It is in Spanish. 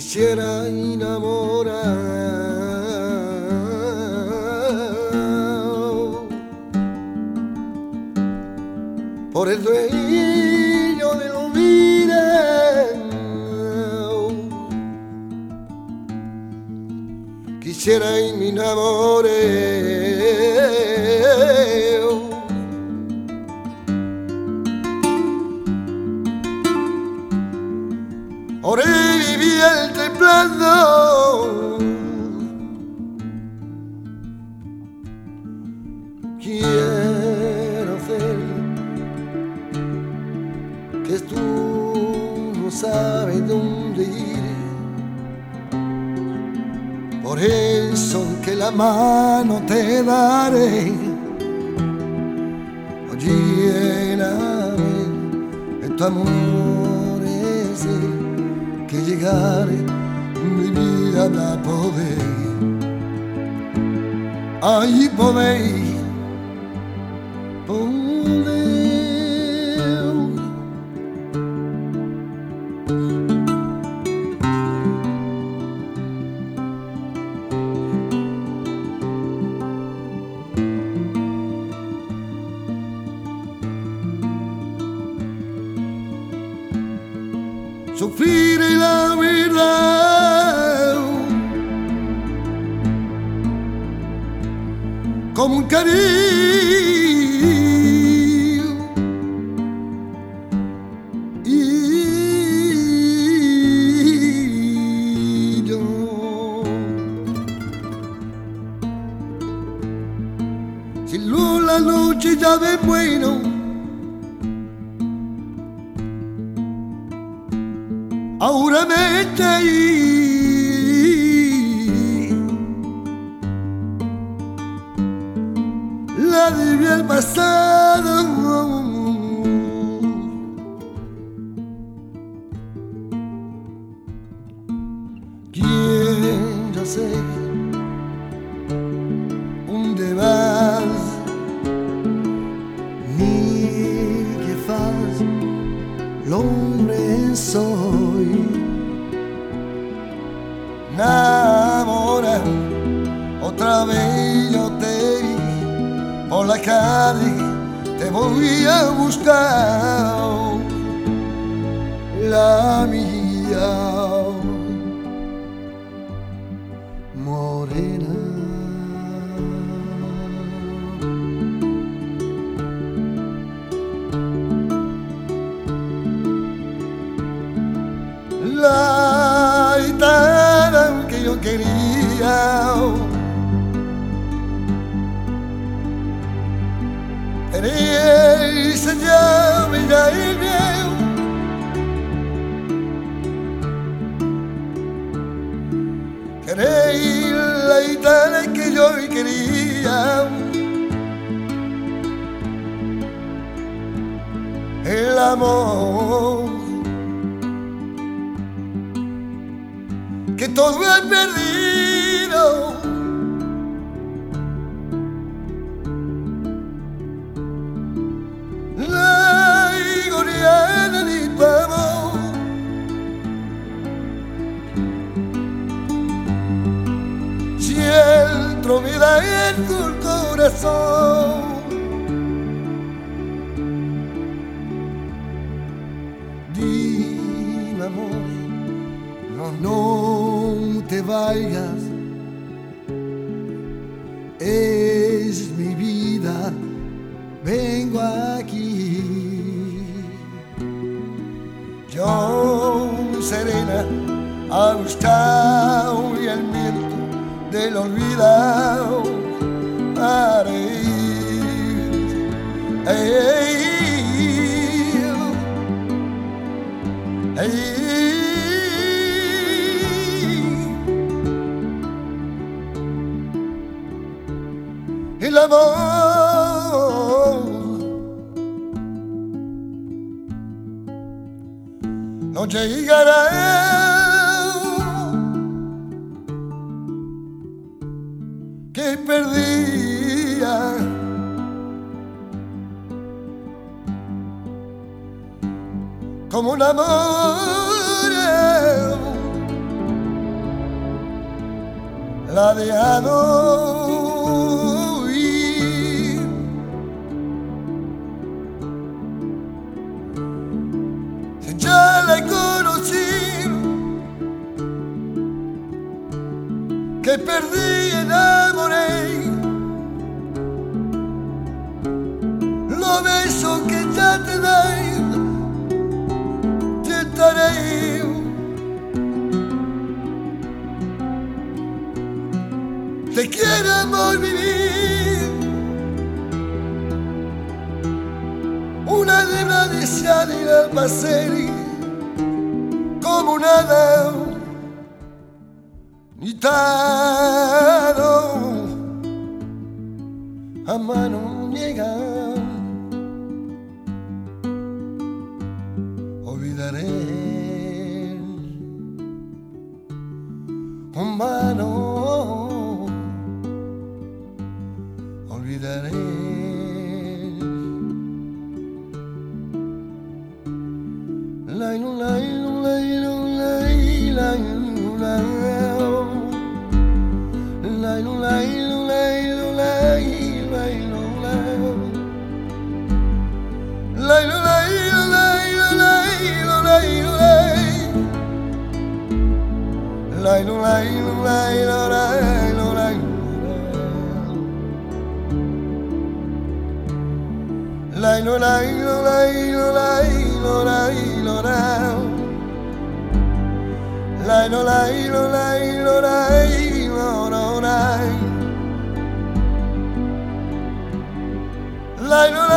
quisiera enamorar por el dueño de los miras. Quisiera y me enamoré por él viví el temblando. Quiero hacer que tú no sabes dónde ir, por eso que la mano te daré. Lléname en tu amor ese que llegar mi vida a poder. Ahí podéis. Sufrir la verdad como un cariño y yo si luz la noche ya de bueno. Ahora vete ahí, la debí al pasado. Quiero ser dónde vas, ni qué faz, l'hombre soy. Enamora, otra vez yo te vi por la calle, te voy a buscar, la mía morena. La gitana que yo quería, queréis llame ya el viejo, queréis la gitana que yo quería, el amor que todo he perdido. La agonía de tu amor, si el trovida en tu corazón, dime amor, no te vayas, es mi vida, vengo aquí. Yo, serena, a buscar el viento del olvidado para ir. El amor no llegará, que perdía como un amor la ha dejado ir. Ya la conocí, que perdí, enamoré. Los besos que ya te doy, te daré. Te quiero, amor, vivir una desgracia al pasar como nada ni tado a mano llega. Olvidaré un mano, olvidaré. La la la la la la la